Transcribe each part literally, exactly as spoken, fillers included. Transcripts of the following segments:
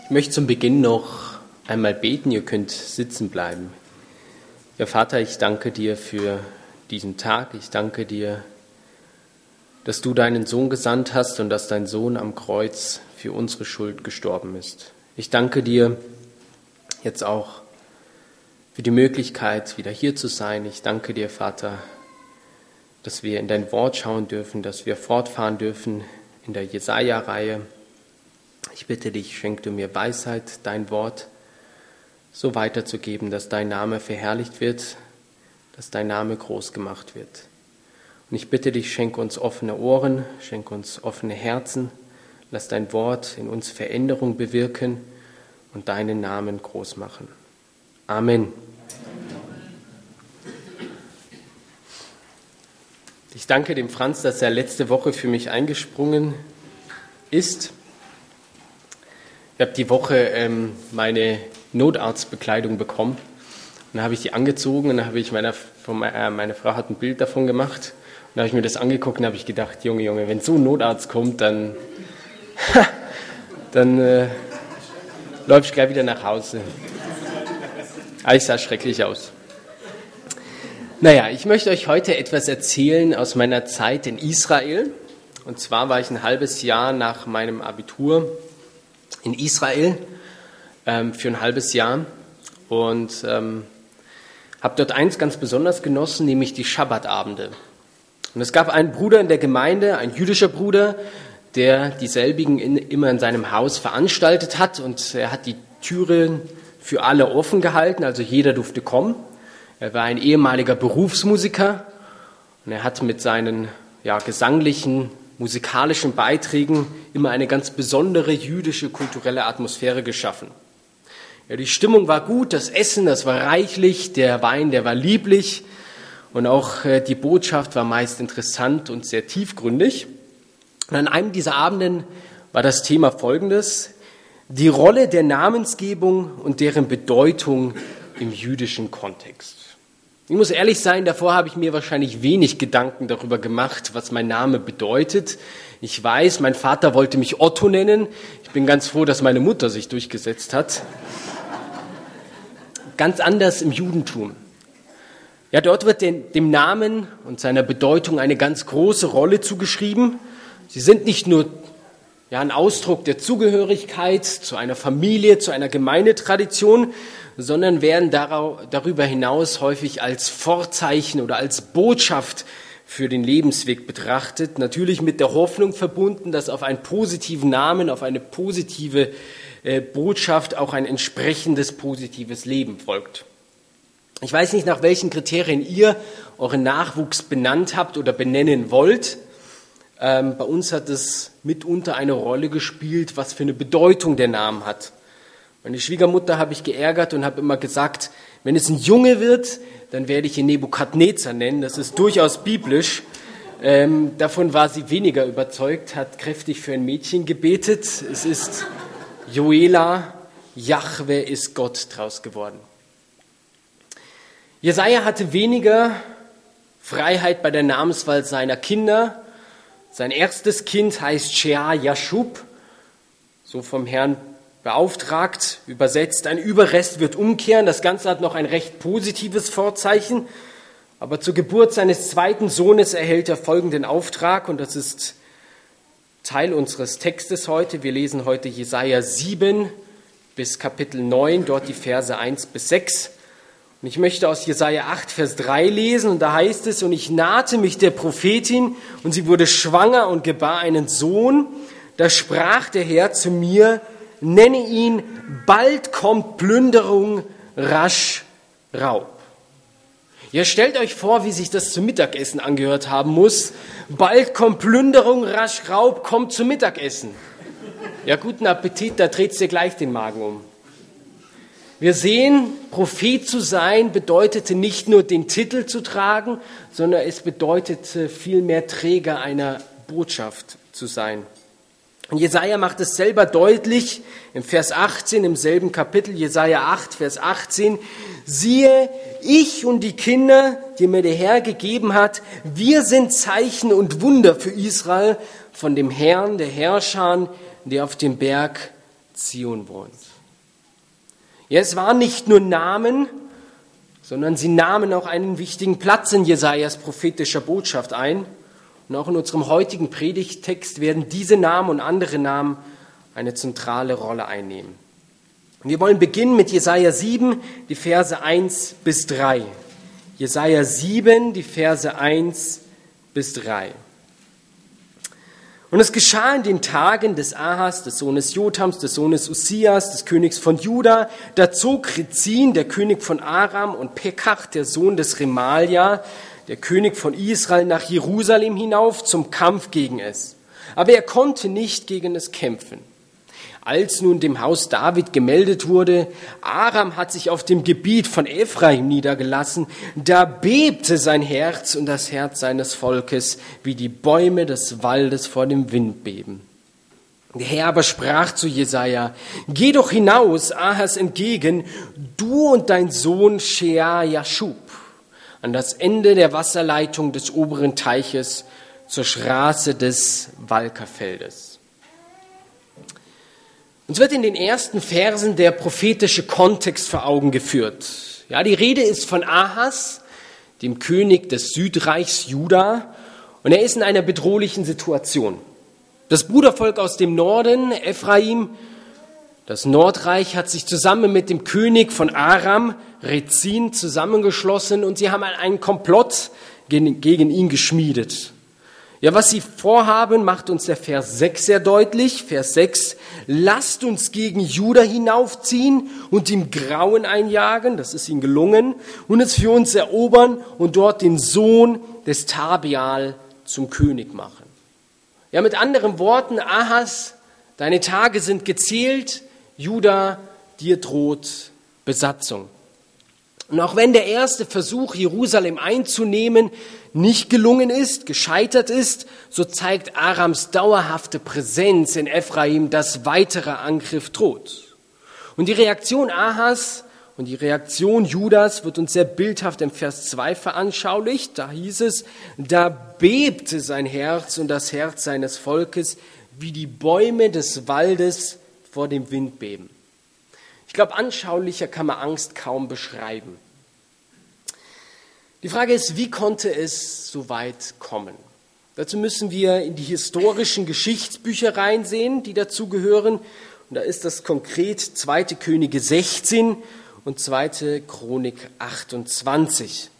Ich möchte zum Beginn noch einmal beten, ihr könnt sitzen bleiben. Ja, Vater, ich danke dir für diesen Tag. Ich danke dir, dass du deinen Sohn gesandt hast und dass dein Sohn am Kreuz für unsere Schuld gestorben ist. Ich danke dir jetzt auch für die Möglichkeit, wieder hier zu sein. Ich danke dir, Vater, dass wir in dein Wort schauen dürfen, dass wir fortfahren dürfen in der Jesaja-Reihe. Ich bitte dich, schenk du mir Weisheit, dein Wort so weiterzugeben, dass dein Name verherrlicht wird, dass dein Name groß gemacht wird. Und ich bitte dich, schenk uns offene Ohren, schenk uns offene Herzen, lass dein Wort in uns Veränderung bewirken und deinen Namen groß machen. Amen. Ich danke dem Franz, dass er letzte Woche für mich eingesprungen ist. Ich habe die Woche ähm, meine Notarztbekleidung bekommen. Und dann habe ich die angezogen und dann habe ich meiner, von, äh, meine Frau hat ein Bild davon gemacht. Und dann habe ich mir das angeguckt und habe ich gedacht, Junge, Junge, wenn so ein Notarzt kommt, dann, dann äh, läuft ich gleich wieder nach Hause. Aber ich sah schrecklich aus. Naja, ich möchte euch heute etwas erzählen aus meiner Zeit in Israel. Und zwar war ich ein halbes Jahr nach meinem Abitur in Israel ähm, für ein halbes Jahr und ähm, habe dort eins ganz besonders genossen, nämlich die Schabbatabende. Und es gab einen Bruder in der Gemeinde, ein jüdischer Bruder, der dieselbigen in, immer in seinem Haus veranstaltet hat und er hat die Türen für alle offen gehalten, also jeder durfte kommen. Er war ein ehemaliger Berufsmusiker und er hat mit seinen ja, gesanglichen, musikalischen Beiträgen immer eine ganz besondere jüdische kulturelle Atmosphäre geschaffen. Ja, die Stimmung war gut, das Essen, das war reichlich, der Wein, der war lieblich und auch äh, die Botschaft war meist interessant und sehr tiefgründig. Und an einem dieser Abenden war das Thema folgendes: die Rolle der Namensgebung und deren Bedeutung im jüdischen Kontext. Ich muss ehrlich sein, davor habe ich mir wahrscheinlich wenig Gedanken darüber gemacht, was mein Name bedeutet. Ich weiß, mein Vater wollte mich Otto nennen. Ich bin ganz froh, dass meine Mutter sich durchgesetzt hat. Ganz anders im Judentum. Ja, dort wird den, dem Namen und seiner Bedeutung eine ganz große Rolle zugeschrieben. Sie sind nicht nur ja, ein Ausdruck der Zugehörigkeit zu einer Familie, zu einer Gemeindetradition, sondern werden darüber hinaus häufig als Vorzeichen oder als Botschaft für den Lebensweg betrachtet. Natürlich mit der Hoffnung verbunden, dass auf einen positiven Namen, auf eine positive äh, Botschaft auch ein entsprechendes positives Leben folgt. Ich weiß nicht, nach welchen Kriterien ihr euren Nachwuchs benannt habt oder benennen wollt. Ähm, bei uns hat es mitunter eine Rolle gespielt, was für eine Bedeutung der Name hat. Meine Schwiegermutter habe ich geärgert und habe immer gesagt, wenn es ein Junge wird, dann werde ich ihn Nebukadnezar nennen. Das ist durchaus biblisch. Ähm, davon war sie weniger überzeugt, hat kräftig für ein Mädchen gebetet. Es ist Joela, Jahwe ist Gott draus geworden. Jesaja hatte weniger Freiheit bei der Namenswahl seiner Kinder. Sein erstes Kind heißt Shea Yashub, so vom Herrn beauftragt, übersetzt. Ein Überrest wird umkehren. Das Ganze hat noch ein recht positives Vorzeichen. Aber zur Geburt seines zweiten Sohnes erhält er folgenden Auftrag, und das ist Teil unseres Textes heute. Wir lesen heute Jesaja sieben bis Kapitel neun, dort die Verse eins bis sechs. Und ich möchte aus Jesaja acht, Vers drei lesen, und da heißt es: Und ich nahte mich der Prophetin, und sie wurde schwanger und gebar einen Sohn. Da sprach der Herr zu mir: Nenne ihn, bald kommt Plünderung, rasch Raub. Ja, stellt euch vor, wie sich das zum Mittagessen angehört haben muss. Bald kommt Plünderung, rasch Raub, kommt zum Mittagessen. Ja, guten Appetit, da dreht's dir gleich den Magen um. Wir sehen, Prophet zu sein bedeutete nicht nur den Titel zu tragen, sondern es bedeutete vielmehr Träger einer Botschaft zu sein. Und Jesaja macht es selber deutlich im Vers achtzehn, im selben Kapitel, Jesaja acht, Vers achtzehn. Siehe, ich und die Kinder, die mir der Herr gegeben hat, wir sind Zeichen und Wunder für Israel von dem Herrn, der Herrscher, der auf dem Berg Zion wohnt. Ja, es waren nicht nur Namen, sondern sie nahmen auch einen wichtigen Platz in Jesajas prophetischer Botschaft ein. Und auch in unserem heutigen Predigttext werden diese Namen und andere Namen eine zentrale Rolle einnehmen. Und wir wollen beginnen mit Jesaja sieben, die Verse eins bis drei. Jesaja sieben, die Verse eins bis drei. Und es geschah in den Tagen des Ahas, des Sohnes Jotams, des Sohnes Uzias, des Königs von Juda, da zog Rezin, der König von Aram, und Pekach, der Sohn des Remalia, der König von Israel, nach Jerusalem hinauf zum Kampf gegen es. Aber er konnte nicht gegen es kämpfen. Als nun dem Haus David gemeldet wurde, Aram hat sich auf dem Gebiet von Ephraim niedergelassen, da bebte sein Herz und das Herz seines Volkes, wie die Bäume des Waldes vor dem Wind beben. Der Herr aber sprach zu Jesaja: Geh doch hinaus, Ahas entgegen, du und dein Sohn Shear-Jashub, an das Ende der Wasserleitung des oberen Teiches zur Straße des Walkerfeldes. Uns wird in den ersten Versen der prophetische Kontext vor Augen geführt. Ja, die Rede ist von Ahas, dem König des Südreichs Juda, und er ist in einer bedrohlichen Situation. Das Brudervolk aus dem Norden, Ephraim, das Nordreich, hat sich zusammen mit dem König von Aram, Rezin, zusammengeschlossen und sie haben einen Komplott gegen ihn geschmiedet. Ja, was sie vorhaben, macht uns der Vers sechs sehr deutlich. Vers sechs: Lasst uns gegen Juda hinaufziehen und ihm Grauen einjagen, das ist ihnen gelungen, und es für uns erobern und dort den Sohn des Tabeal zum König machen. Ja, mit anderen Worten, Ahas, deine Tage sind gezählt, Juda, dir droht Besatzung. Und auch wenn der erste Versuch, Jerusalem einzunehmen, nicht gelungen ist, gescheitert ist, so zeigt Arams dauerhafte Präsenz in Ephraim, dass weiterer Angriff droht. Und die Reaktion Ahas und die Reaktion Judas wird uns sehr bildhaft im Vers zwei veranschaulicht. Da hieß es: Da bebte sein Herz und das Herz seines Volkes, wie die Bäume des Waldes vor dem Wind beben. Ich glaube, anschaulicher kann man Angst kaum beschreiben. Die Frage ist, wie konnte es so weit kommen? Dazu müssen wir in die historischen Geschichtsbücher reinsehen, die dazugehören. Und da ist das konkret zweite Könige sechzehn und zweite Chronik achtundzwanzig.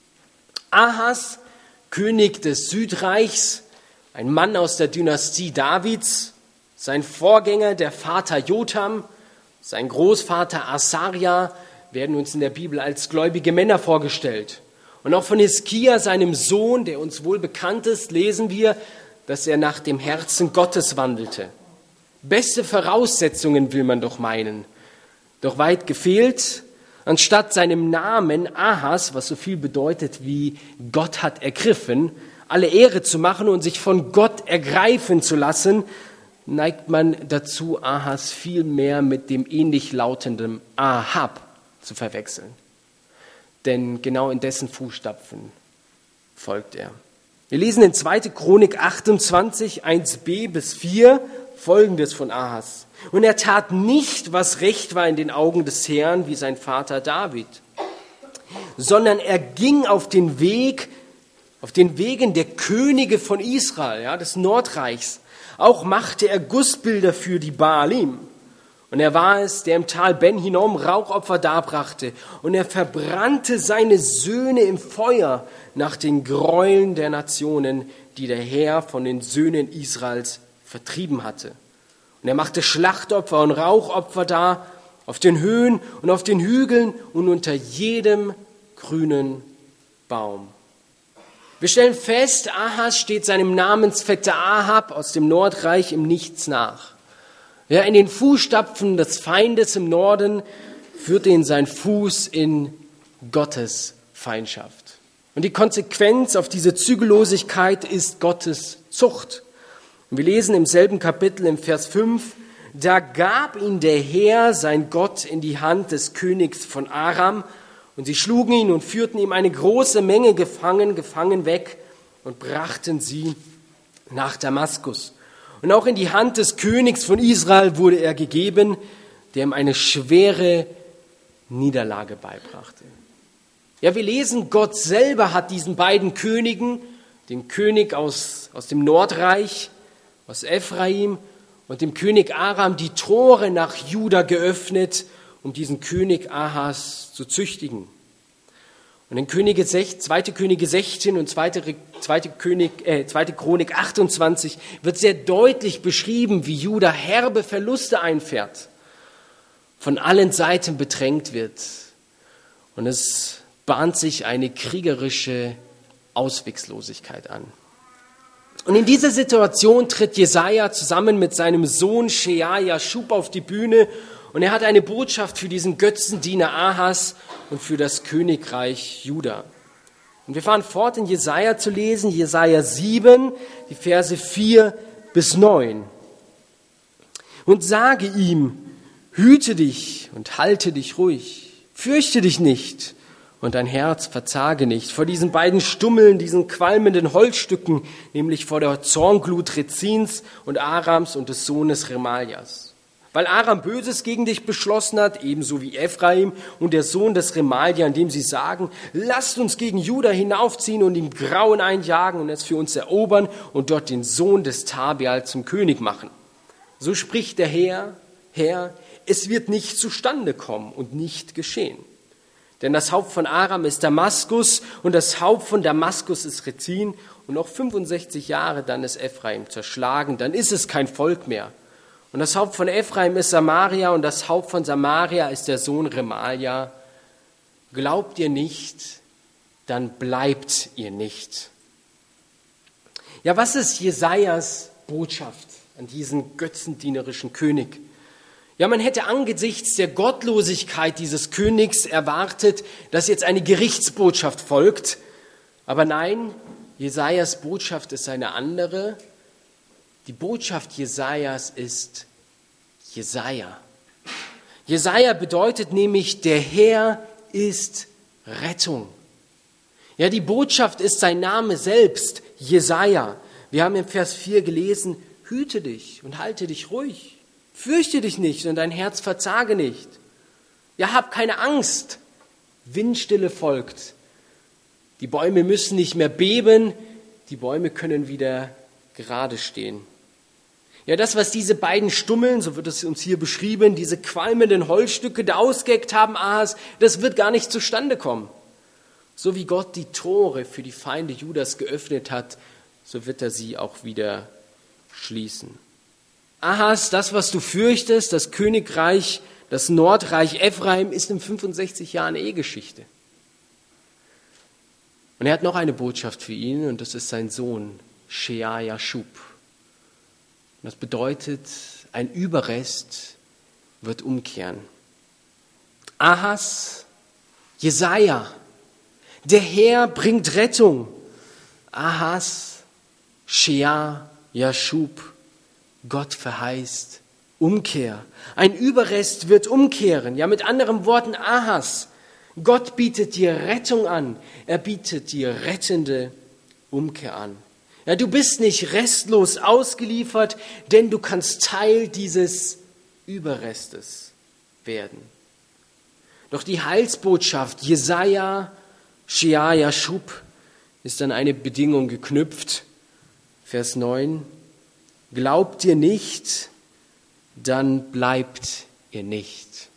Ahas, König des Südreichs, ein Mann aus der Dynastie Davids, sein Vorgänger, der Vater Jotam, sein Großvater Asaria, werden uns in der Bibel als gläubige Männer vorgestellt. Und auch von Hiskia, seinem Sohn, der uns wohl bekannt ist, lesen wir, dass er nach dem Herzen Gottes wandelte. Beste Voraussetzungen will man doch meinen. Doch weit gefehlt. Anstatt seinem Namen Ahas, was so viel bedeutet wie Gott hat ergriffen, alle Ehre zu machen und sich von Gott ergreifen zu lassen, neigt man dazu, Ahas viel mehr mit dem ähnlich lautenden Ahab zu verwechseln. Denn genau in dessen Fußstapfen folgt er. Wir lesen in zweite Chronik achtundzwanzig, eins b bis vier, Folgendes von Ahas. Und er tat nicht, was recht war in den Augen des Herrn, wie sein Vater David, sondern er ging auf den Weg, auf den Wegen der Könige von Israel, ja, des Nordreichs. Auch machte er Gussbilder für die Baalim. Und er war es, der im Tal Ben Hinnom Rauchopfer darbrachte. Und er verbrannte seine Söhne im Feuer nach den Gräueln der Nationen, die der Herr von den Söhnen Israels vertrieben hatte. Und er machte Schlachtopfer und Rauchopfer dar auf den Höhen und auf den Hügeln und unter jedem grünen Baum. Wir stellen fest, Ahas steht seinem Namensvetter Ahab aus dem Nordreich im Nichts nach. Ja, in den Fußstapfen des Feindes im Norden führte ihn sein Fuß in Gottes Feindschaft. Und die Konsequenz auf diese Zügellosigkeit ist Gottes Zucht. Und wir lesen im selben Kapitel im Vers fünf, da gab ihn der Herr, sein Gott, in die Hand des Königs von Aram, und sie schlugen ihn und führten ihm eine große Menge gefangen, gefangen weg und brachten sie nach Damaskus. Und Und auch in die Hand des Königs von Israel wurde er gegeben, der ihm eine schwere Niederlage beibrachte. Ja, wir lesen, Gott selber hat diesen beiden Königen, den König aus, aus dem Nordreich, aus Ephraim, und dem König Aram die Tore nach Juda geöffnet, um diesen König Ahas zu züchtigen. Und in Könige zweite Könige sechzehn und zweite, zweite, König, äh, zweite Chronik achtundzwanzig wird sehr deutlich beschrieben, wie Juda herbe Verluste einfährt, von allen Seiten bedrängt wird. Und es bahnt sich eine kriegerische Ausweglosigkeit an. Und in dieser Situation tritt Jesaja zusammen mit seinem Sohn Shear-Jashub auf die Bühne und er hat eine Botschaft für diesen Götzendiener Ahas und für das Königreich Juda. Und wir fahren fort in Jesaja zu lesen, Jesaja sieben, die Verse vier bis neun. Und sage ihm, hüte dich und halte dich ruhig, fürchte dich nicht. Und dein Herz verzage nicht vor diesen beiden Stummeln, diesen qualmenden Holzstücken, nämlich vor der Zornglut Rezins und Arams und des Sohnes Remaljas. Weil Aram Böses gegen dich beschlossen hat, ebenso wie Ephraim und der Sohn des Remalja, indem sie sagen, lasst uns gegen Juda hinaufziehen und ihm Grauen einjagen und es für uns erobern und dort den Sohn des Tabeal zum König machen. So spricht der Herr, Herr, es wird nicht zustande kommen und nicht geschehen. Denn das Haupt von Aram ist Damaskus und das Haupt von Damaskus ist Rezin und noch fünfundsechzig Jahre dann ist Ephraim zerschlagen, dann ist es kein Volk mehr. Und das Haupt von Ephraim ist Samaria und das Haupt von Samaria ist der Sohn Remalja. Glaubt ihr nicht, dann bleibt ihr nicht. Ja, was ist Jesajas Botschaft an diesen götzendienerischen König? Ja, man hätte angesichts der Gottlosigkeit dieses Königs erwartet, dass jetzt eine Gerichtsbotschaft folgt. Aber nein, Jesajas Botschaft ist eine andere. Die Botschaft Jesajas ist Jesaja. Jesaja bedeutet nämlich, der Herr ist Rettung. Ja, die Botschaft ist sein Name selbst, Jesaja. Wir haben im Vers vier gelesen, hüte dich und halte dich ruhig. Fürchte dich nicht und dein Herz verzage nicht. Ja, hab keine Angst. Windstille folgt. Die Bäume müssen nicht mehr beben. Die Bäume können wieder gerade stehen. Ja, das, was diese beiden Stummeln, so wird es uns hier beschrieben, diese qualmenden Holzstücke da ausgeheckt haben, Ahas, das wird gar nicht zustande kommen. So wie Gott die Tore für die Feinde Judas geöffnet hat, so wird er sie auch wieder schließen. Ahas, das, was du fürchtest, das Königreich, das Nordreich Ephraim, ist in fünfundsechzig Jahren Ehegeschichte. Und er hat noch eine Botschaft für ihn, und das ist sein Sohn, Shear-Jashub. Das bedeutet, ein Überrest wird umkehren. Ahas, Jesaja, der Herr bringt Rettung. Ahas, Shear-Jashub, Gott verheißt Umkehr. Ein Überrest wird umkehren. Ja, mit anderen Worten, Ahas, Gott bietet dir Rettung an. Er bietet dir rettende Umkehr an. Ja, du bist nicht restlos ausgeliefert, denn du kannst Teil dieses Überrestes werden. Doch die Heilsbotschaft Jesaja, Shear-Jashub ist an eine Bedingung geknüpft. Vers neun. Glaubt ihr nicht, dann bleibt ihr nicht.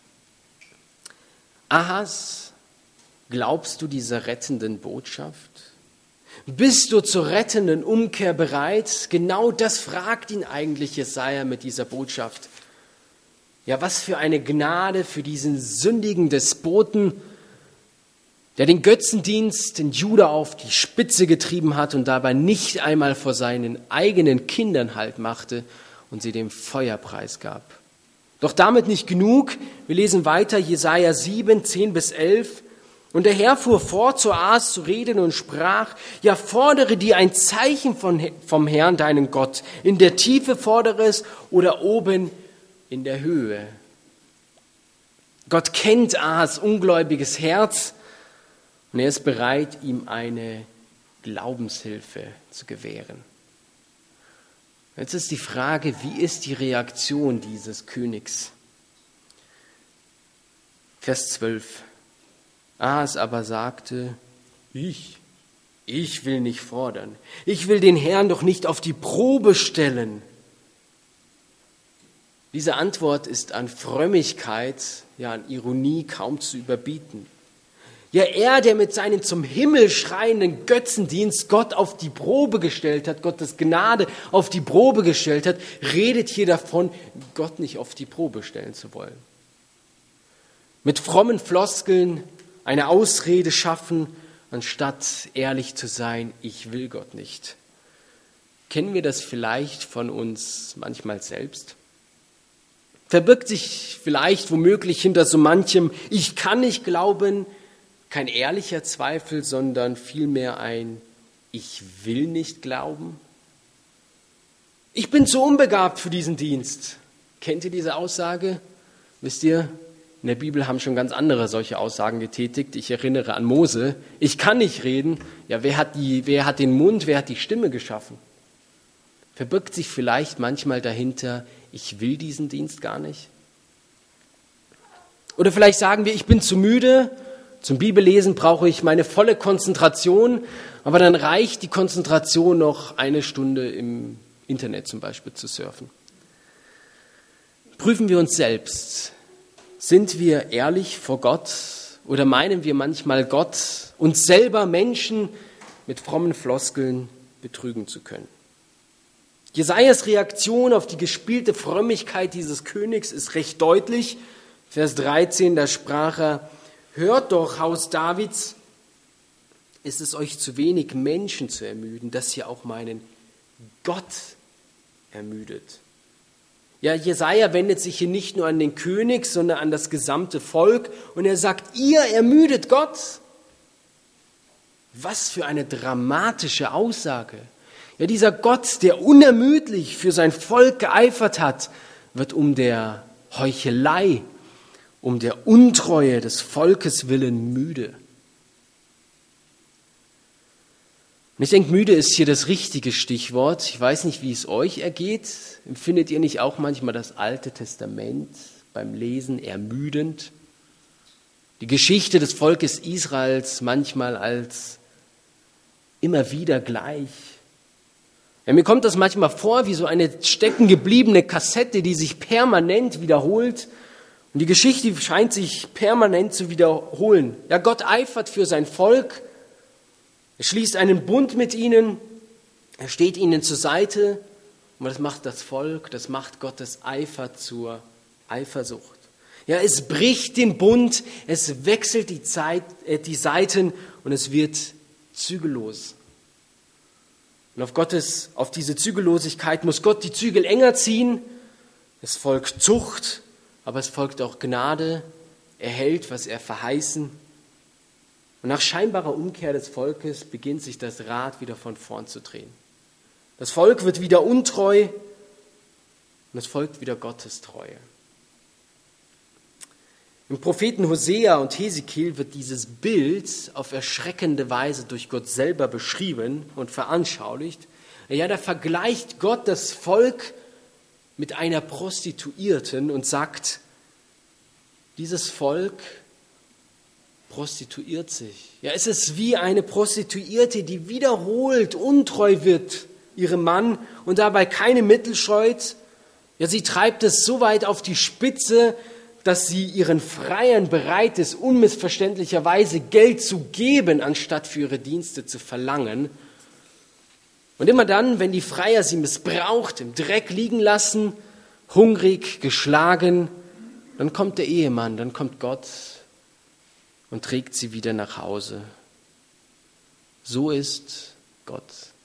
Ahas, glaubst du dieser rettenden Botschaft? Bist du zur rettenden Umkehr bereit? Genau das fragt ihn eigentlich Jesaja mit dieser Botschaft. Ja, was für eine Gnade für diesen sündigen Despoten, der den Götzendienst in Juda auf die Spitze getrieben hat und dabei nicht einmal vor seinen eigenen Kindern Halt machte und sie dem Feuer preisgab. Doch damit nicht genug. Wir lesen weiter, Jesaja sieben, zehn bis elf. Und der Herr fuhr fort, zu Ahas zu reden und sprach, ja, fordere dir ein Zeichen von, vom Herrn, deinen Gott. In der Tiefe fordere es oder oben in der Höhe. Gott kennt Ahas ungläubiges Herz. Und er ist bereit, ihm eine Glaubenshilfe zu gewähren. Jetzt ist die Frage, wie ist die Reaktion dieses Königs? Vers zwölf. Ahas aber sagte, ich, ich will nicht fordern. Ich will den Herrn doch nicht auf die Probe stellen. Diese Antwort ist an Frömmigkeit, ja an Ironie kaum zu überbieten. Ja, er, der mit seinem zum Himmel schreienden Götzendienst Gott auf die Probe gestellt hat, Gottes Gnade auf die Probe gestellt hat, redet hier davon, Gott nicht auf die Probe stellen zu wollen. Mit frommen Floskeln eine Ausrede schaffen, anstatt ehrlich zu sein, ich will Gott nicht. Kennen wir das vielleicht von uns manchmal selbst? Verbirgt sich vielleicht womöglich hinter so manchem, ich kann nicht glauben, kein ehrlicher Zweifel, sondern vielmehr ein ich will nicht glauben? Ich bin zu unbegabt für diesen Dienst. Kennt ihr diese Aussage? Wisst ihr, in der Bibel haben schon ganz andere solche Aussagen getätigt. Ich erinnere an Mose. Ich kann nicht reden. Ja, wer hat die, wer hat den Mund, wer hat die Stimme geschaffen? Verbirgt sich vielleicht manchmal dahinter, ich will diesen Dienst gar nicht? Oder vielleicht sagen wir, ich bin zu müde. Zum Bibellesen brauche ich meine volle Konzentration, aber dann reicht die Konzentration noch eine Stunde im Internet zum Beispiel zu surfen. Prüfen wir uns selbst. Sind wir ehrlich vor Gott oder meinen wir manchmal Gott, uns selber Menschen mit frommen Floskeln betrügen zu können? Jesajas Reaktion auf die gespielte Frömmigkeit dieses Königs ist recht deutlich. Vers dreizehn, da sprach er, hört doch, Haus Davids, ist es euch zu wenig, Menschen zu ermüden, dass ihr auch meinen Gott ermüdet. Ja, Jesaja wendet sich hier nicht nur an den König, sondern an das gesamte Volk und er sagt, ihr ermüdet Gott. Was für eine dramatische Aussage. Ja, dieser Gott, der unermüdlich für sein Volk geeifert hat, wird um der Heuchelei, um der Untreue des Volkes willen müde. Und ich denke, müde ist hier das richtige Stichwort. Ich weiß nicht, wie es euch ergeht. Empfindet ihr nicht auch manchmal das Alte Testament beim Lesen ermüdend? Die Geschichte des Volkes Israels manchmal als immer wieder gleich. Ja, mir kommt das manchmal vor wie so eine steckengebliebene Kassette, die sich permanent wiederholt. Und die Geschichte scheint sich permanent zu wiederholen. Ja, Gott eifert für sein Volk. Er schließt einen Bund mit ihnen. Er steht ihnen zur Seite. Und das macht das Volk, das macht Gottes Eifer zur Eifersucht. Ja, es bricht den Bund, es wechselt die, Zeit, äh, die Seiten und es wird zügellos. Und auf Gottes, auf diese Zügellosigkeit muss Gott die Zügel enger ziehen. Es folgt Zucht, aber es folgt auch Gnade. Er hält, was er verheißen. Und nach scheinbarer Umkehr des Volkes beginnt sich das Rad wieder von vorn zu drehen. Das Volk wird wieder untreu und es folgt wieder Gottes Treue. Im Propheten Hosea und Hesekiel wird dieses Bild auf erschreckende Weise durch Gott selber beschrieben und veranschaulicht. Ja, da vergleicht Gott das Volk mit einer Prostituierten und sagt, dieses Volk prostituiert sich. Ja, es ist wie eine Prostituierte, die wiederholt untreu wird ihrem Mann und dabei keine Mittel scheut. Ja, sie treibt es so weit auf die Spitze, dass sie ihren Freiern bereit ist, unmissverständlicherweise Geld zu geben, anstatt für ihre Dienste zu verlangen. Und immer dann, wenn die Freier sie missbraucht, im Dreck liegen lassen, hungrig, geschlagen, dann kommt der Ehemann, dann kommt Gott und trägt sie wieder nach Hause. So ist Gott.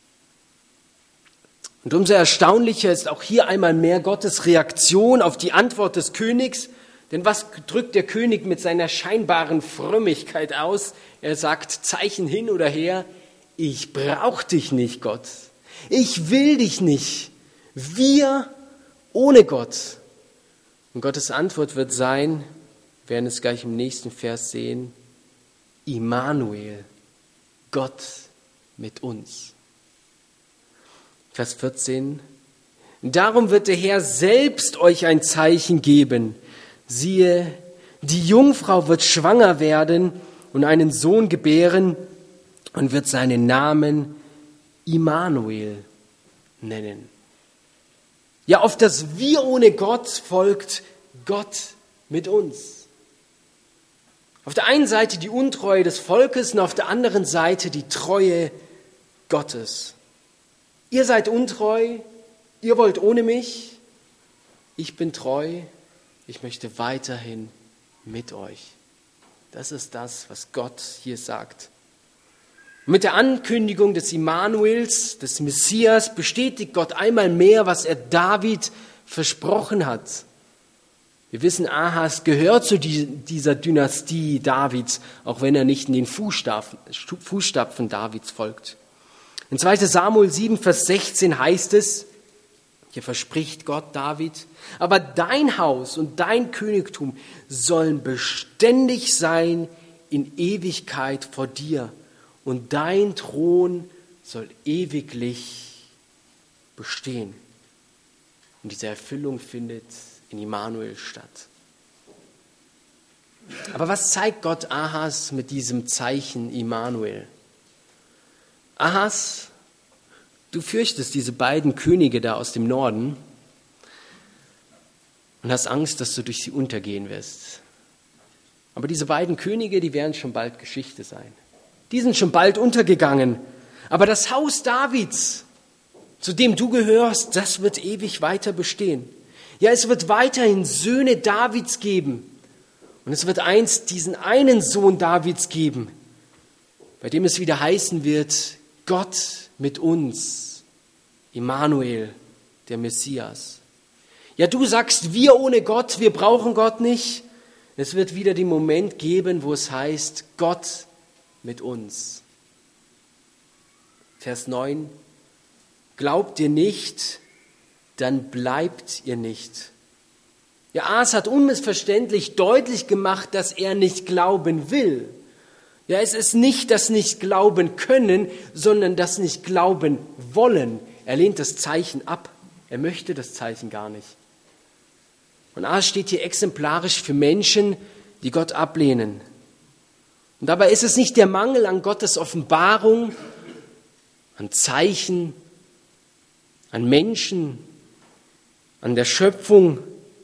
Und umso erstaunlicher ist auch hier einmal mehr Gottes Reaktion auf die Antwort des Königs. Denn was drückt der König mit seiner scheinbaren Frömmigkeit aus? Er sagt, Zeichen hin oder her, ich brauche dich nicht, Gott. Ich will dich nicht. Wir ohne Gott. Und Gottes Antwort wird sein, wir werden es gleich im nächsten Vers sehen, Immanuel, Gott mit uns. Vers vierzehn, Darum wird der Herr selbst euch ein Zeichen geben. Siehe, die Jungfrau wird schwanger werden und einen Sohn gebären und wird seinen Namen Immanuel nennen. Ja, auf das Wir ohne Gott folgt Gott mit uns. Auf der einen Seite die Untreue des Volkes und auf der anderen Seite die Treue Gottes. Ihr seid untreu, ihr wollt ohne mich, ich bin treu, ich möchte weiterhin mit euch. Das ist das, was Gott hier sagt. Und mit der Ankündigung des Immanuels, des Messias, bestätigt Gott einmal mehr, was er David versprochen hat. Wir wissen, Ahas gehört zu dieser Dynastie Davids, auch wenn er nicht in den Fußstapfen, Fußstapfen Davids folgt. In zweiter Samuel sieben, Vers sechzehn heißt es, hier verspricht Gott David, aber dein Haus und dein Königtum sollen beständig sein in Ewigkeit vor dir und dein Thron soll ewiglich bestehen. Und diese Erfüllung findet in Immanuel statt. Aber was zeigt Gott Ahas mit diesem Zeichen Immanuel? Ahas, du fürchtest diese beiden Könige da aus dem Norden und hast Angst, dass du durch sie untergehen wirst. Aber diese beiden Könige, die werden schon bald Geschichte sein. Die sind schon bald untergegangen. Aber das Haus Davids, zu dem du gehörst, das wird ewig weiter bestehen. Ja, es wird weiterhin Söhne Davids geben. Und es wird einst diesen einen Sohn Davids geben, bei dem es wieder heißen wird, Gott mit uns, Immanuel, der Messias. Ja, du sagst, wir ohne Gott, wir brauchen Gott nicht. Es wird wieder den Moment geben, wo es heißt, Gott mit uns. Vers neun. Glaubt ihr nicht, dann bleibt ihr nicht. Ja, Ahas hat unmissverständlich deutlich gemacht, dass er nicht glauben will. Ja, es ist nicht das nicht glauben können, sondern das nicht glauben wollen. Er lehnt das Zeichen ab. Er möchte das Zeichen gar nicht. Und Ahas steht hier exemplarisch für Menschen, die Gott ablehnen. Und dabei ist es nicht der Mangel an Gottes Offenbarung, an Zeichen, an Menschen, an der Schöpfung,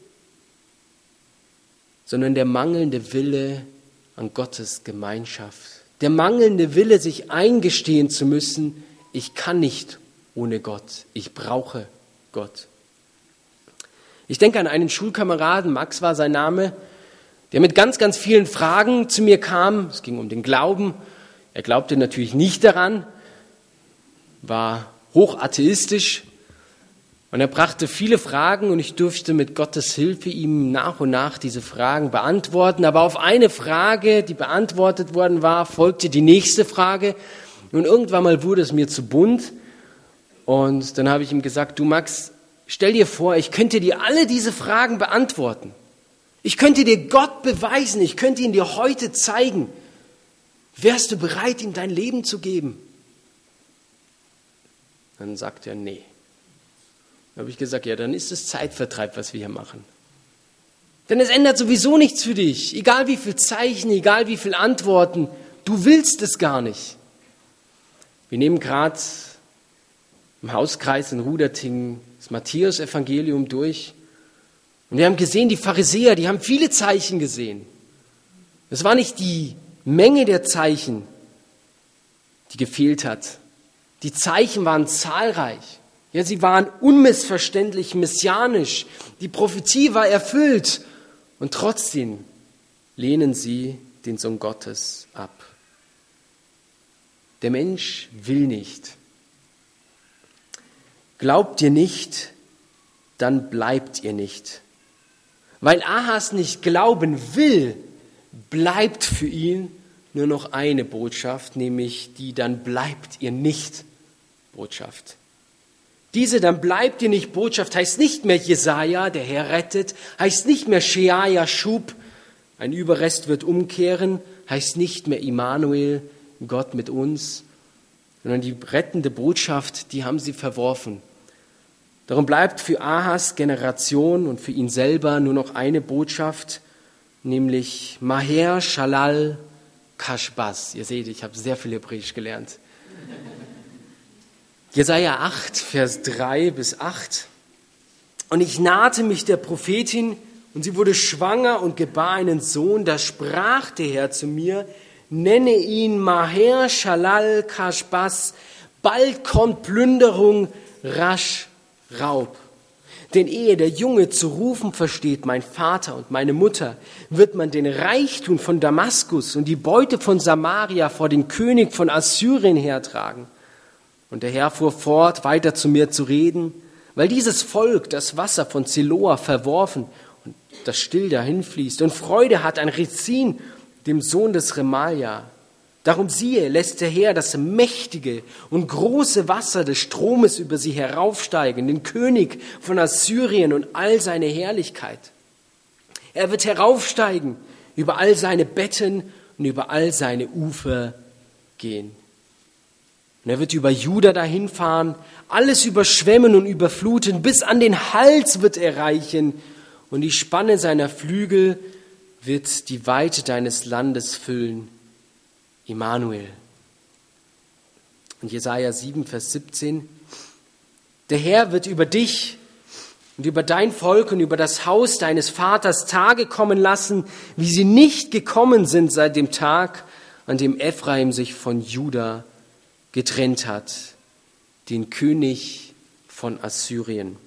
sondern der mangelnde Wille an Gottes Gemeinschaft. Der mangelnde Wille, sich eingestehen zu müssen, ich kann nicht ohne Gott, ich brauche Gott. Ich denke an einen Schulkameraden, Max war sein Name, der mit ganz, ganz vielen Fragen zu mir kam. Es ging um den Glauben. Er glaubte natürlich nicht daran, war hochatheistisch. Und er brachte viele Fragen und ich durfte mit Gottes Hilfe ihm nach und nach diese Fragen beantworten. Aber auf eine Frage, die beantwortet worden war, folgte die nächste Frage. Und irgendwann mal wurde es mir zu bunt. Und dann habe ich ihm gesagt, du Max, stell dir vor, ich könnte dir alle diese Fragen beantworten. Ich könnte dir Gott beweisen, ich könnte ihn dir heute zeigen. Wärst du bereit, ihm dein Leben zu geben? Dann sagt er, nee. Dann habe ich gesagt, ja, dann ist es Zeitvertreib, was wir hier machen. Denn es ändert sowieso nichts für dich. Egal wie viel Zeichen, egal wie viel Antworten, du willst es gar nicht. Wir nehmen gerade im Hauskreis in Rudertingen das Matthäus-Evangelium durch. Und wir haben gesehen, die Pharisäer, die haben viele Zeichen gesehen. Es war nicht die Menge der Zeichen, die gefehlt hat. Die Zeichen waren zahlreich. Ja, sie waren unmissverständlich messianisch. Die Prophetie war erfüllt. Und trotzdem lehnen sie den Sohn Gottes ab. Der Mensch will nicht. Glaubt ihr nicht, dann bleibt ihr nicht. Weil Ahas nicht glauben will, bleibt für ihn nur noch eine Botschaft, nämlich die dann bleibt ihr nicht Botschaft. Diese dann bleibt ihr nicht Botschaft heißt nicht mehr Jesaja, der Herr rettet, heißt nicht mehr Shea Yashub, ein Überrest wird umkehren, heißt nicht mehr Immanuel, Gott mit uns, sondern die rettende Botschaft, die haben sie verworfen. Darum bleibt für Ahas Generation und für ihn selber nur noch eine Botschaft, nämlich Maher Shalal Kashbaz. Ihr seht, ich habe sehr viel Hebräisch gelernt. Jesaja acht, Vers drei bis acht. Und ich nahte mich der Prophetin, und sie wurde schwanger und gebar einen Sohn. Da sprach der Herr zu mir, nenne ihn Maher Shalal Kashbaz, bald kommt Plünderung, rasch Raub. Denn ehe der Junge zu rufen versteht, mein Vater und meine Mutter, wird man den Reichtum von Damaskus und die Beute von Samaria vor den König von Assyrien hertragen. Und der Herr fuhr fort, weiter zu mir zu reden, weil dieses Volk das Wasser von Siloa verworfen und das still dahin fließt und Freude hat an Rezin, dem Sohn des Remalia. Darum siehe, lässt der Herr das mächtige und große Wasser des Stromes über sie heraufsteigen, den König von Assyrien und all seine Herrlichkeit. Er wird heraufsteigen, über all seine Betten und über all seine Ufer gehen. Und er wird über Juda dahin fahren, alles überschwemmen und überfluten, bis an den Hals wird er reichen, und die Spanne seiner Flügel wird die Weite deines Landes füllen. Immanuel. Und Jesaja sieben, Vers siebzehn. Der Herr wird über dich und über dein Volk und über das Haus deines Vaters Tage kommen lassen, wie sie nicht gekommen sind seit dem Tag, an dem Ephraim sich von Juda getrennt hat, den König von Assyrien.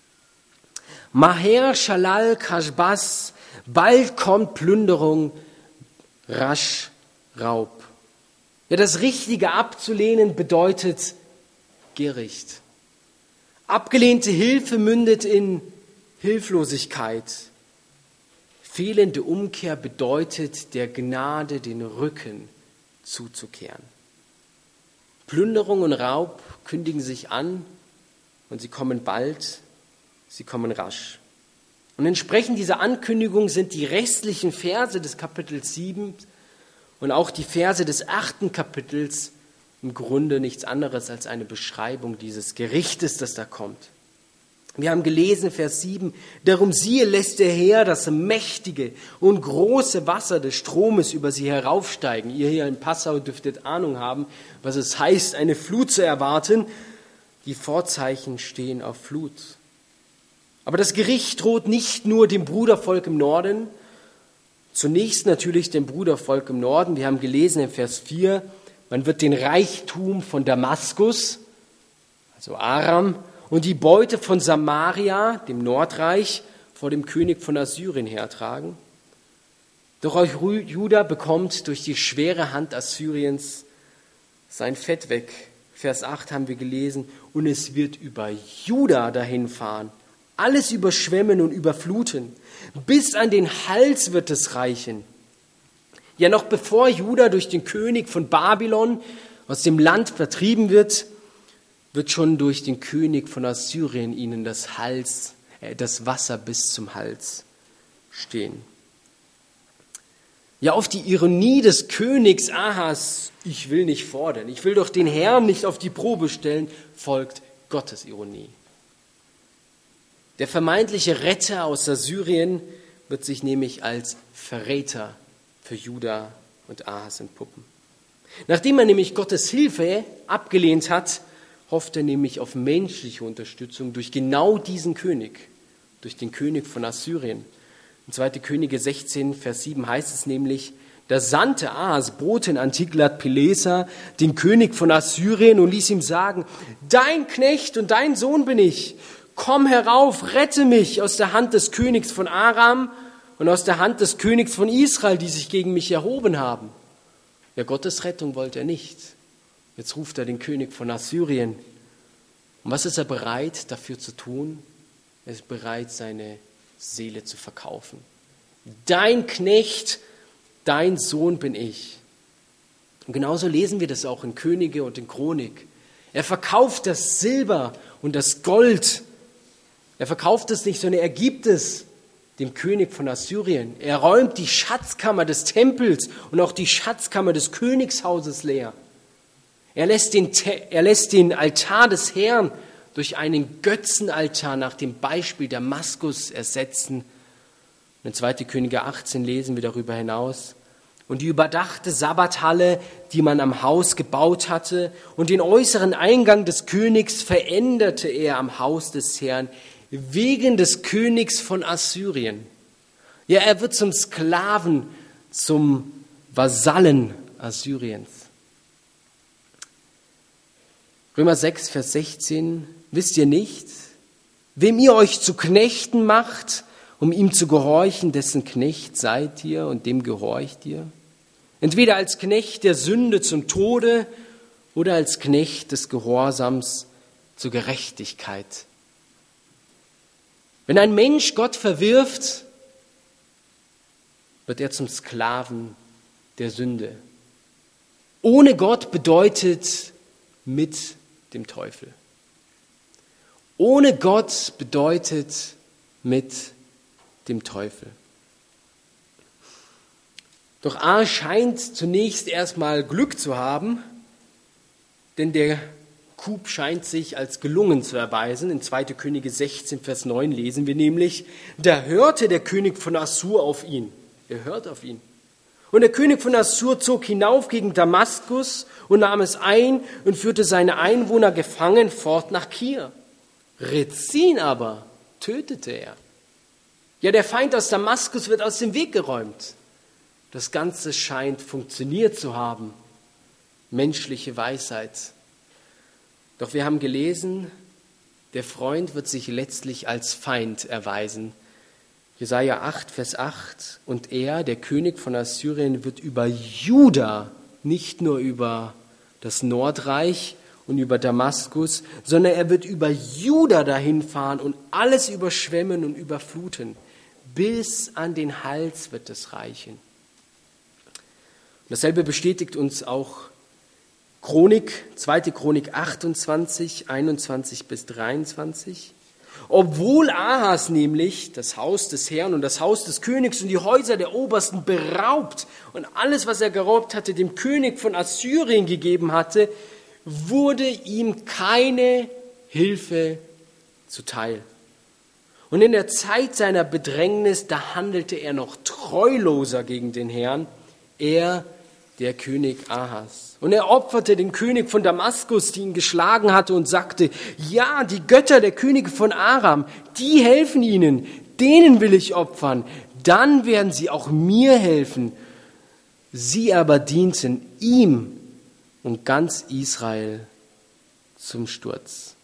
Maher Shalal Kashbaz, bald kommt Plünderung, rasch Raub. Ja, das Richtige abzulehnen bedeutet Gericht. Abgelehnte Hilfe mündet in Hilflosigkeit. Fehlende Umkehr bedeutet, der Gnade den Rücken zuzukehren. Plünderung und Raub kündigen sich an und sie kommen bald, sie kommen rasch. Und entsprechend dieser Ankündigung sind die restlichen Verse des Kapitels sieben und auch die Verse des achten Kapitels im Grunde nichts anderes als eine Beschreibung dieses Gerichtes, das da kommt. Wir haben gelesen, Vers sieben, darum siehe, lässt der Herr das mächtige und große Wasser des Stromes über sie heraufsteigen. Ihr hier in Passau dürftet Ahnung haben, was es heißt, eine Flut zu erwarten. Die Vorzeichen stehen auf Flut. Aber das Gericht droht nicht nur dem Brudervolk im Norden, zunächst natürlich dem Brudervolk im Norden. Wir haben gelesen in Vers vier, man wird den Reichtum von Damaskus, also Aram, und die Beute von Samaria, dem Nordreich, vor dem König von Assyrien hertragen. Doch auch Juda bekommt durch die schwere Hand Assyriens sein Fett weg. Vers acht haben wir gelesen, und es wird über Juda dahin fahren, alles überschwemmen und überfluten. Bis an den Hals wird es reichen. Ja, noch bevor Juda durch den König von Babylon aus dem Land vertrieben wird, wird schon durch den König von Assyrien ihnen das Hals, äh, das Wasser bis zum Hals stehen. Ja, auf die Ironie des Königs Ahas, ich will nicht fordern, ich will doch den Herrn nicht auf die Probe stellen, folgt Gottes Ironie. Der vermeintliche Retter aus Assyrien wird sich nämlich als Verräter für Juda und Ahas entpuppen. Nachdem er nämlich Gottes Hilfe abgelehnt hat, hofft er nämlich auf menschliche Unterstützung durch genau diesen König, durch den König von Assyrien. In zweiter Könige sechzehn, Vers sieben heißt es nämlich, da sandte Ahas Boten an Tiglat-Pileser, den König von Assyrien, und ließ ihm sagen, dein Knecht und dein Sohn bin ich, komm herauf, rette mich aus der Hand des Königs von Aram und aus der Hand des Königs von Israel, die sich gegen mich erhoben haben. Ja, Gottes Rettung wollte er nicht. Jetzt ruft er den König von Assyrien. Und was ist er bereit dafür zu tun? Er ist bereit, seine Seele zu verkaufen. Dein Knecht, dein Sohn bin ich. Und genauso lesen wir das auch in Könige und in Chronik. Er verkauft das Silber und das Gold. Er verkauft es nicht, sondern er gibt es dem König von Assyrien. Er räumt die Schatzkammer des Tempels und auch die Schatzkammer des Königshauses leer. Er lässt den, er lässt den Altar des Herrn durch einen Götzenaltar nach dem Beispiel Damaskus ersetzen. In zweiten Könige achtzehn lesen wir darüber hinaus. Und die überdachte Sabbathalle, die man am Haus gebaut hatte, und den äußeren Eingang des Königs veränderte er am Haus des Herrn wegen des Königs von Assyrien. Ja, er wird zum Sklaven, zum Vasallen Assyriens. Römer sechs, Vers sechzehn, wisst ihr nicht, wem ihr euch zu Knechten macht, um ihm zu gehorchen, dessen Knecht seid ihr und dem gehorcht ihr? Entweder als Knecht der Sünde zum Tode oder als Knecht des Gehorsams zur Gerechtigkeit. Wenn ein Mensch Gott verwirft, wird er zum Sklaven der Sünde. Ohne Gott bedeutet mit dem Teufel. Ohne Gott bedeutet mit dem Teufel. Doch A scheint zunächst erstmal Glück zu haben, denn der Coup scheint sich als gelungen zu erweisen. In zweiten Könige sechzehn, Vers neun lesen wir nämlich, da hörte der König von Assur auf ihn. Er hört auf ihn. Und der König von Assur zog hinauf gegen Damaskus und nahm es ein und führte seine Einwohner gefangen fort nach Kir. Rezin aber tötete er. Ja, der Feind aus Damaskus wird aus dem Weg geräumt. Das Ganze scheint funktioniert zu haben. Menschliche Weisheit. Doch wir haben gelesen, der Freund wird sich letztlich als Feind erweisen. Jesaja acht, Vers acht. Und er, der König von Assyrien, wird über Juda, nicht nur über das Nordreich und über Damaskus, sondern er wird über Juda dahin fahren und alles überschwemmen und überfluten. Bis an den Hals wird es reichen. Und dasselbe bestätigt uns auch Chronik, zweite Chronik achtundzwanzig, einundzwanzig bis dreiundzwanzig. Obwohl Ahas nämlich das Haus des Herrn und das Haus des Königs und die Häuser der Obersten beraubt und alles, was er geraubt hatte, dem König von Assyrien gegeben hatte, wurde ihm keine Hilfe zuteil. Und in der Zeit seiner Bedrängnis, da handelte er noch treuloser gegen den Herrn, er, der König Ahas. Und er opferte den König von Damaskus, die ihn geschlagen hatte, und sagte, ja, die Götter der Könige von Aram, die helfen ihnen, denen will ich opfern, dann werden sie auch mir helfen. Sie aber dienten ihm und ganz Israel zum Sturz.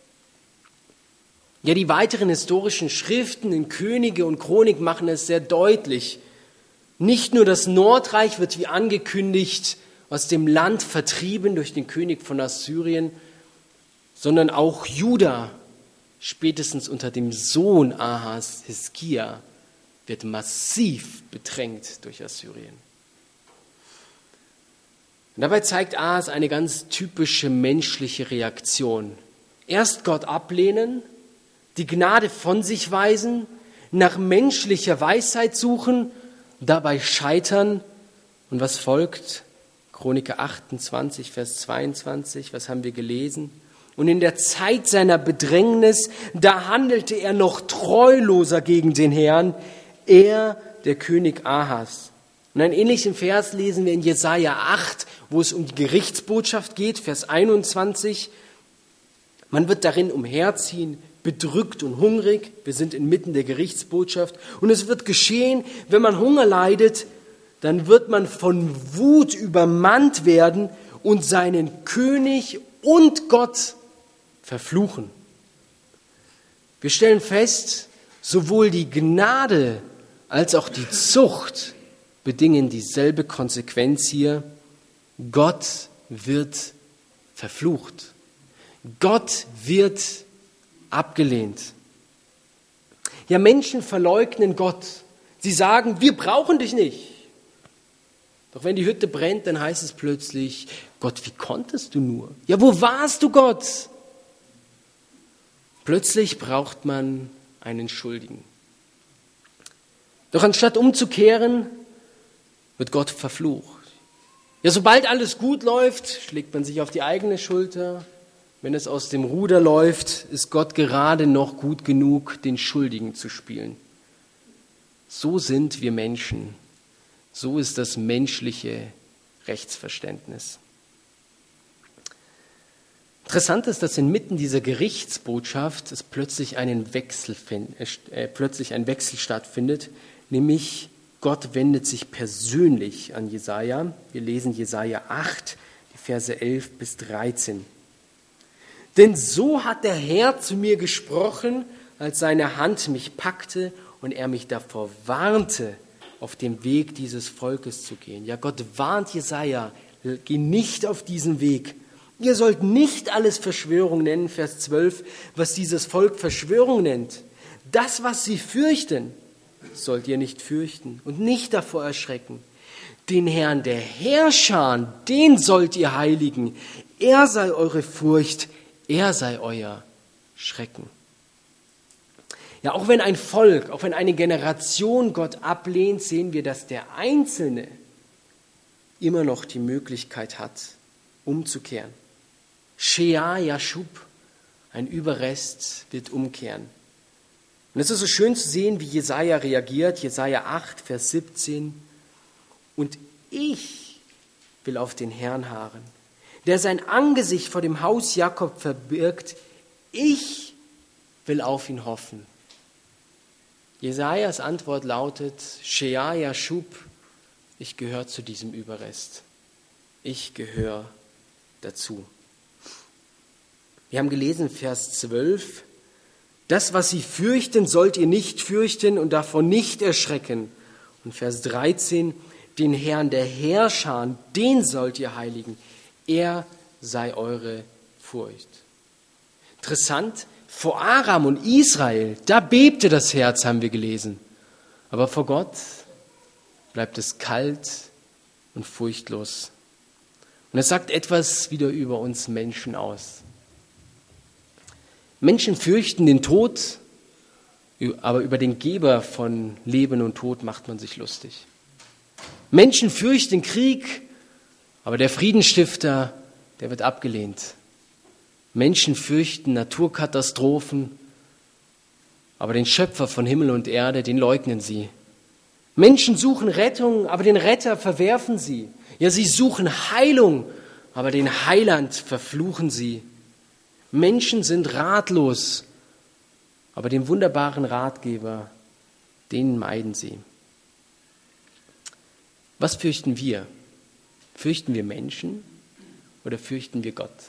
Ja, die weiteren historischen Schriften in Könige und Chronik machen es sehr deutlich. Nicht nur das Nordreich wird wie angekündigt aus dem Land vertrieben durch den König von Assyrien, sondern auch Juda, spätestens unter dem Sohn Ahas, Hiskia, wird massiv bedrängt durch Assyrien. Und dabei zeigt Ahas eine ganz typische menschliche Reaktion. Erst Gott ablehnen, die Gnade von sich weisen, nach menschlicher Weisheit suchen, dabei scheitern. Und was folgt? Chroniker achtundzwanzig, Vers zweiundzwanzig, was haben wir gelesen? Und in der Zeit seiner Bedrängnis, da handelte er noch treuloser gegen den Herrn, er, der König Ahas. Und einen ähnlichen Vers lesen wir in Jesaja acht, wo es um die Gerichtsbotschaft geht, Vers einundzwanzig. Man wird darin umherziehen, bedrückt und hungrig. Wir sind inmitten der Gerichtsbotschaft. Und es wird geschehen, wenn man Hunger leidet, dann wird man von Wut übermannt werden und seinen König und Gott verfluchen. Wir stellen fest, sowohl die Gnade als auch die Zucht bedingen dieselbe Konsequenz hier. Gott wird verflucht. Gott wird abgelehnt. Ja, Menschen verleugnen Gott. Sie sagen, wir brauchen dich nicht. Doch wenn die Hütte brennt, dann heißt es plötzlich, Gott, wie konntest du nur? Ja, wo warst du, Gott? Plötzlich braucht man einen Schuldigen. Doch anstatt umzukehren, wird Gott verflucht. Ja, sobald alles gut läuft, schlägt man sich auf die eigene Schulter. wenn es aus dem Ruder läuft, ist Gott gerade noch gut genug, den Schuldigen zu spielen. So sind wir Menschen. So ist das menschliche Rechtsverständnis. Interessant ist, dass inmitten dieser Gerichtsbotschaft es plötzlich, einen Wechsel, äh, plötzlich ein Wechsel stattfindet, nämlich Gott wendet sich persönlich an Jesaja. Wir lesen Jesaja acht, die Verse elf bis dreizehn. Denn so hat der Herr zu mir gesprochen, als seine Hand mich packte und er mich davor warnte, auf dem Weg dieses Volkes zu gehen. Ja, Gott warnt Jesaja, geh nicht auf diesen Weg. Ihr sollt nicht alles Verschwörung nennen, Vers zwölf, was dieses Volk Verschwörung nennt. Das, was sie fürchten, sollt ihr nicht fürchten und nicht davor erschrecken. Den Herrn der Herrscher, den sollt ihr heiligen. Er sei eure Furcht, er sei euer Schrecken. Ja, auch wenn ein Volk, auch wenn eine Generation Gott ablehnt, sehen wir, dass der Einzelne immer noch die Möglichkeit hat, umzukehren. Shea Yashub, ein Überrest, wird umkehren. Und es ist so schön zu sehen, wie Jesaja reagiert. Jesaja acht, Vers siebzehn. Und ich will auf den Herrn harren, der sein Angesicht vor dem Haus Jakob verbirgt. Ich will auf ihn hoffen. Jesajas Antwort lautet, Shea Yashub, ich gehöre zu diesem Überrest. Ich gehöre dazu. Wir haben gelesen, Vers zwölf, das, was sie fürchten, sollt ihr nicht fürchten und davon nicht erschrecken. Und Vers dreizehn, den Herrn der Herrscher, den sollt ihr heiligen. Er sei eure Furcht. Interessant, vor Aram und Israel, da bebte das Herz, haben wir gelesen. Aber vor Gott bleibt es kalt und furchtlos. Und es sagt etwas wieder über uns Menschen aus. Menschen fürchten den Tod, aber über den Geber von Leben und Tod macht man sich lustig. Menschen fürchten Krieg, aber der Friedensstifter, der wird abgelehnt. Menschen fürchten Naturkatastrophen, aber den Schöpfer von Himmel und Erde, den leugnen sie. Menschen suchen Rettung, aber den Retter verwerfen sie. Ja, sie suchen Heilung, aber den Heiland verfluchen sie. Menschen sind ratlos, aber den wunderbaren Ratgeber, den meiden sie. Was fürchten wir? Fürchten wir Menschen oder fürchten wir Gott?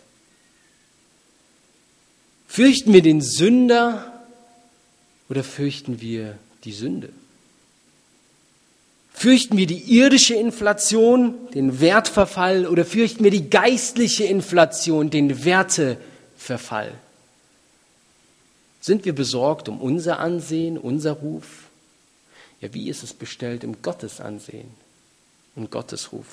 Fürchten wir den Sünder oder fürchten wir die Sünde? Fürchten wir die irdische Inflation, den Wertverfall, oder fürchten wir die geistliche Inflation, den Werteverfall? Sind wir besorgt um unser Ansehen, unser Ruf? Ja, wie ist es bestellt um Gottes Ansehen und Gottes Ruf?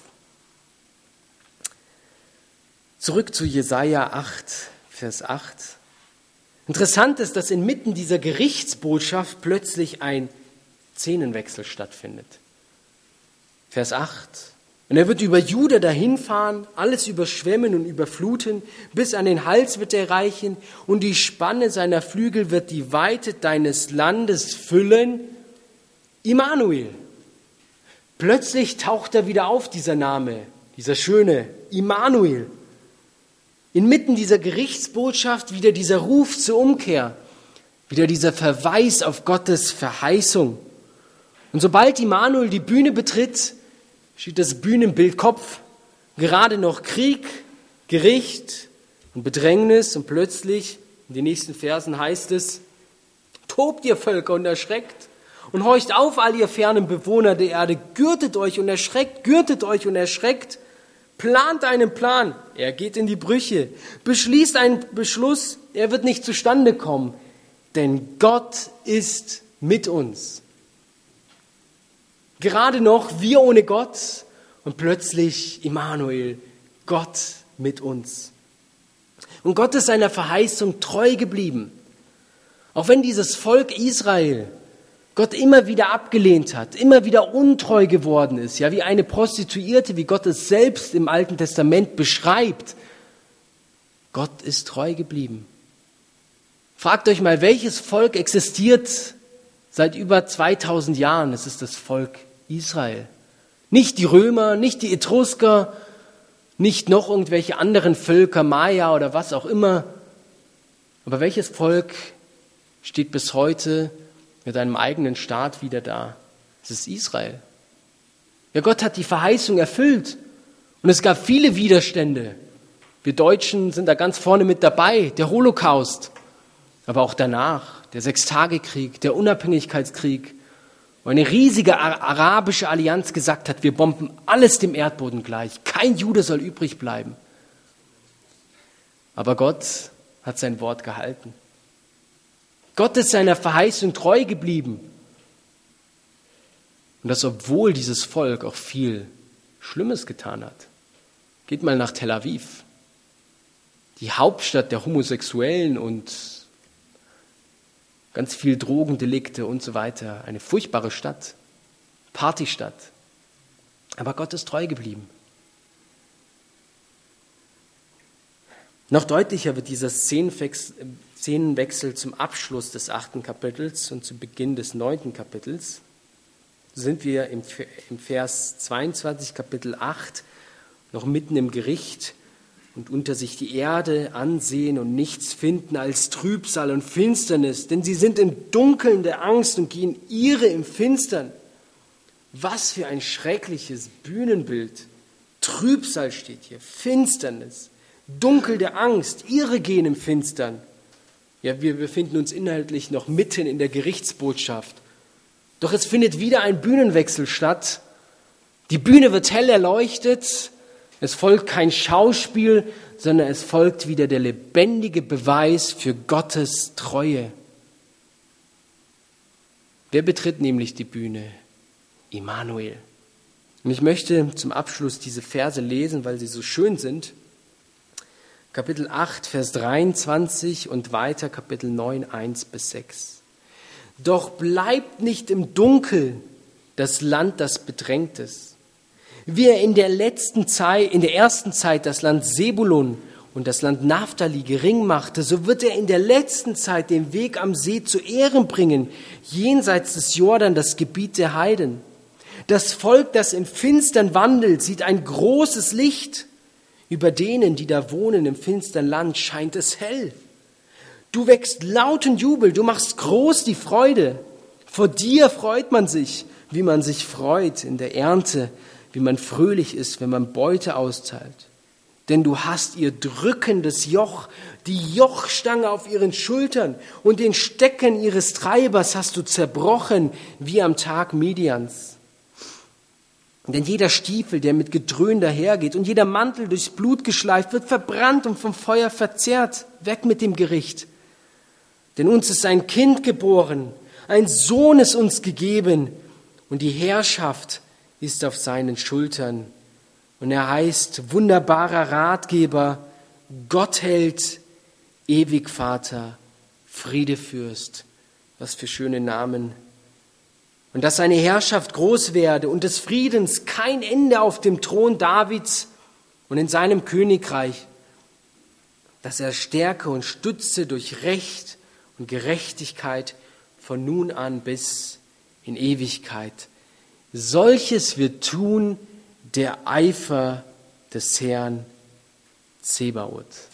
Zurück zu Jesaja acht, Vers acht. Interessant ist, dass inmitten dieser Gerichtsbotschaft plötzlich ein Szenenwechsel stattfindet. Vers acht. Und er wird über Juda dahinfahren, alles überschwemmen und überfluten, bis an den Hals wird er reichen, und die Spanne seiner Flügel wird die Weite deines Landes füllen. Immanuel. Plötzlich taucht er wieder auf, dieser Name, dieser schöne Immanuel. Inmitten dieser Gerichtsbotschaft wieder dieser Ruf zur Umkehr, wieder dieser Verweis auf Gottes Verheißung. Und sobald Immanuel die Bühne betritt, steht das Bühnenbild Kopf, gerade noch Krieg, Gericht und Bedrängnis, und plötzlich, in den nächsten Versen heißt es, tobt ihr Völker und erschreckt und horcht auf, all ihr fernen Bewohner der Erde, gürtet euch und erschreckt, gürtet euch und erschreckt, plant einen Plan, er geht in die Brüche, beschließt einen Beschluss, er wird nicht zustande kommen, denn Gott ist mit uns. Gerade noch wir ohne Gott und plötzlich Immanuel, Gott mit uns. Und Gott ist seiner Verheißung treu geblieben. Auch wenn dieses Volk Israel Gott immer wieder abgelehnt hat, immer wieder untreu geworden ist, ja, wie eine Prostituierte, wie Gott es selbst im Alten Testament beschreibt. Gott ist treu geblieben. Fragt euch mal, welches Volk existiert seit über zweitausend Jahren? Es ist das Volk Israel. Nicht die Römer, nicht die Etrusker, nicht noch irgendwelche anderen Völker, Maya oder was auch immer. Aber welches Volk steht bis heute mit einem eigenen Staat wieder da? Es ist Israel. Ja, Gott hat die Verheißung erfüllt. Und es gab viele Widerstände. Wir Deutschen sind da ganz vorne mit dabei. Der Holocaust. Aber auch danach, der Sechstagekrieg, der Unabhängigkeitskrieg, wo eine riesige arabische Allianz gesagt hat, wir bomben alles dem Erdboden gleich. Kein Jude soll übrig bleiben. Aber Gott hat sein Wort gehalten. Gott ist seiner Verheißung treu geblieben. Und das, obwohl dieses Volk auch viel Schlimmes getan hat. Geht mal nach Tel Aviv, die Hauptstadt der Homosexuellen und ganz viel Drogendelikte und so weiter. Eine furchtbare Stadt, Partystadt. Aber Gott ist treu geblieben. Noch deutlicher wird dieser Szenenwechsel zum Abschluss des achten Kapitels und zu Beginn des neunten Kapitels. So sind wir im Vers zweiundzwanzig, Kapitel acht, noch mitten im Gericht und unter sich die Erde ansehen und nichts finden als Trübsal und Finsternis, denn sie sind im Dunkeln der Angst und gehen irre im Finstern. Was für ein schreckliches Bühnenbild. Trübsal steht hier, Finsternis, Dunkel der Angst, irre gehen im Finstern. Ja, wir befinden uns inhaltlich noch mitten in der Gerichtsbotschaft. Doch es findet wieder ein Bühnenwechsel statt. Die Bühne wird hell erleuchtet. Es folgt kein Schauspiel, sondern es folgt wieder der lebendige Beweis für Gottes Treue. Wer betritt nämlich die Bühne? Immanuel. Und ich möchte zum Abschluss diese Verse lesen, weil sie so schön sind. Kapitel acht, Vers dreiundzwanzig und weiter Kapitel neun, eins bis sechs. Doch bleibt nicht im Dunkeln das Land, das bedrängt ist. Wie er in der letzten Zeit, in der ersten Zeit das Land Sebulun und das Land Naphtali gering machte, so wird er in der letzten Zeit den Weg am See zu Ehren bringen, jenseits des Jordan das Gebiet der Heiden. Das Volk, das im Finstern wandelt, sieht ein großes Licht. Über denen, die da wohnen im finstern Land, scheint es hell. Du wächst lauten Jubel, du machst groß die Freude. Vor dir freut man sich, wie man sich freut in der Ernte, wie man fröhlich ist, wenn man Beute austeilt. Denn du hast ihr drückendes Joch, die Jochstange auf ihren Schultern und den Stecken ihres Treibers hast du zerbrochen, wie am Tag Midians. Denn jeder Stiefel, der mit Gedröhn dahergeht und jeder Mantel durchs Blut geschleift, wird verbrannt und vom Feuer verzehrt. Weg mit dem Gericht. Denn uns ist ein Kind geboren, ein Sohn ist uns gegeben und die Herrschaft ist auf seinen Schultern. Und er heißt wunderbarer Ratgeber, Gottheld, Ewigvater, Friedefürst. Was für schöne Namen. Und dass seine Herrschaft groß werde und des Friedens kein Ende auf dem Thron Davids und in seinem Königreich, dass er stärke und stütze durch Recht und Gerechtigkeit von nun an bis in Ewigkeit. Solches wird tun der Eifer des Herrn Zebaoth.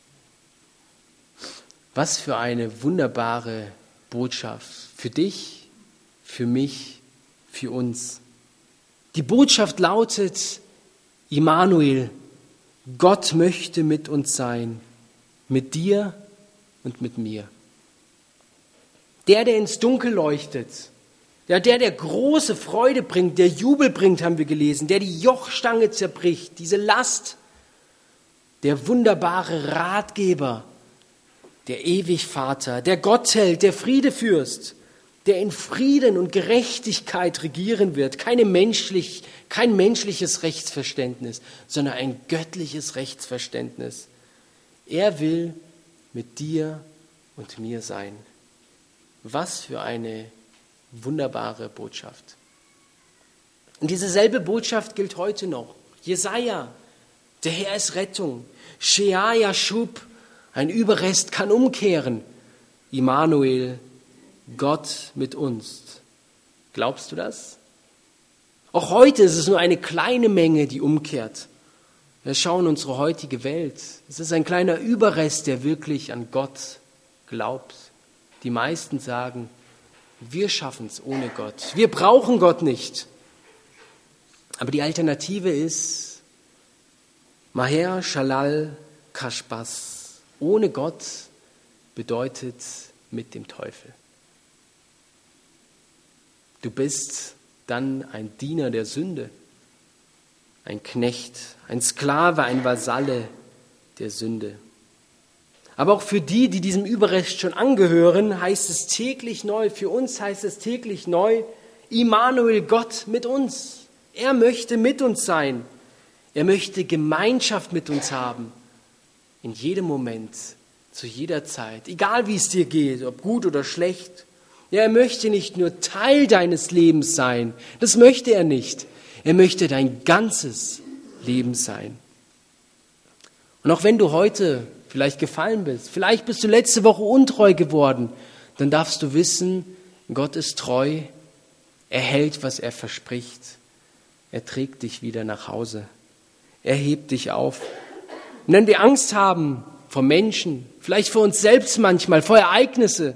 Was für eine wunderbare Botschaft für dich, für mich, für uns. Die Botschaft lautet, Immanuel, Gott möchte mit uns sein, mit dir und mit mir. Der, der ins Dunkel leuchtet, ja, der, der große Freude bringt, der Jubel bringt, haben wir gelesen, der die Jochstange zerbricht, diese Last, der wunderbare Ratgeber, der Ewigvater, der Gottheld, der Friedefürst, der in Frieden und Gerechtigkeit regieren wird. Keine menschlich, kein menschliches Rechtsverständnis, sondern ein göttliches Rechtsverständnis. Er will mit dir und mir sein. Was für eine wunderbare Botschaft. Und diese selbe Botschaft gilt heute noch. Jesaja, der Herr ist Rettung. Shea Yashub, Ein Überrest kann umkehren. Immanuel, Gott mit uns. Glaubst du das? Auch heute ist es nur eine kleine Menge, die umkehrt. Wir schauen unsere heutige Welt. Es ist ein kleiner Überrest, der wirklich an Gott glaubt. Die meisten sagen, wir schaffen es ohne Gott. Wir brauchen Gott nicht. Aber die Alternative ist Maher Shalal Kashbas. Ohne Gott bedeutet mit dem Teufel. Du bist dann ein Diener der Sünde, ein Knecht, ein Sklave, ein Vasalle der Sünde. Aber auch für die, die diesem Überrest schon angehören, heißt es täglich neu, für uns heißt es täglich neu, Immanuel, Gott mit uns. Er möchte mit uns sein. Er möchte Gemeinschaft mit uns haben. In jedem Moment, zu jeder Zeit, egal wie es dir geht, ob gut oder schlecht. Ja, er möchte nicht nur Teil deines Lebens sein. Das möchte er nicht. Er möchte dein ganzes Leben sein. Und auch wenn du heute vielleicht gefallen bist, vielleicht bist du letzte Woche untreu geworden, dann darfst du wissen, Gott ist treu, er hält, was er verspricht. Er trägt dich wieder nach Hause. Er hebt dich auf. Und wenn wir Angst haben vor Menschen, vielleicht vor uns selbst manchmal, vor Ereignisse,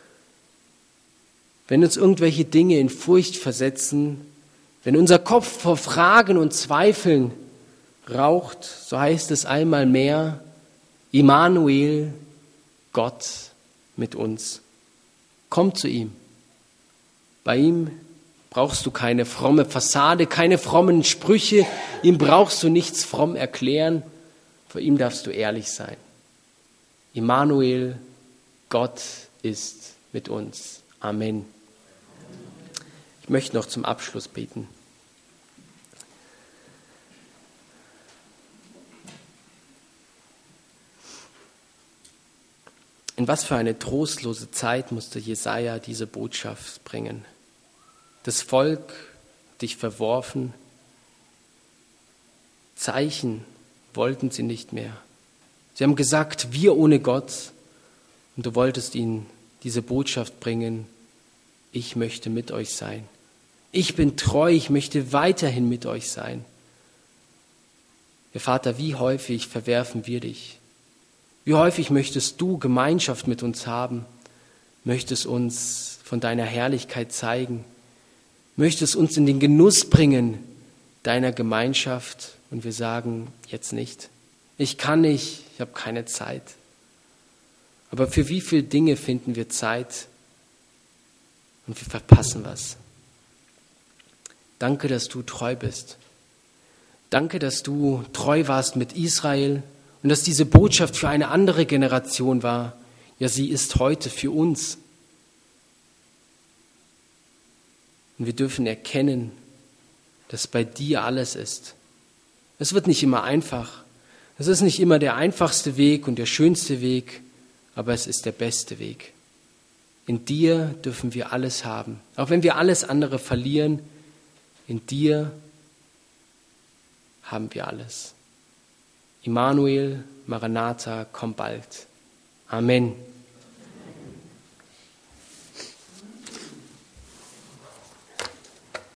wenn uns irgendwelche Dinge in Furcht versetzen, wenn unser Kopf vor Fragen und Zweifeln raucht, so heißt es einmal mehr, Immanuel, Gott mit uns. Komm zu ihm. Bei ihm brauchst du keine fromme Fassade, keine frommen Sprüche. Ihm brauchst du nichts fromm erklären. Vor ihm darfst du ehrlich sein. Immanuel, Gott ist mit uns. Amen. Ich möchte noch zum Abschluss beten. In was für eine trostlose Zeit musste Jesaja diese Botschaft bringen. Das Volk hat dich verworfen. Zeichen wollten sie nicht mehr. Sie haben gesagt, wir ohne Gott. Und du wolltest ihnen diese Botschaft bringen, ich möchte mit euch sein. Ich bin treu, ich möchte weiterhin mit euch sein. Herr Vater, wie häufig verwerfen wir dich? Wie häufig möchtest du Gemeinschaft mit uns haben? Möchtest uns von deiner Herrlichkeit zeigen? Möchtest uns in den Genuss bringen deiner Gemeinschaft? Und wir sagen, jetzt nicht. Ich kann nicht, ich habe keine Zeit. Aber für wie viele Dinge finden wir Zeit und wir verpassen was? Danke, dass du treu bist. Danke, dass du treu warst mit Israel und dass diese Botschaft für eine andere Generation war. Ja, sie ist heute für uns. Und wir dürfen erkennen, dass bei dir alles ist. Es wird nicht immer einfach. Es ist nicht immer der einfachste Weg und der schönste Weg, aber es ist der beste Weg. In dir dürfen wir alles haben. Auch wenn wir alles andere verlieren, in dir haben wir alles. Immanuel, Maranatha, komm bald. Amen.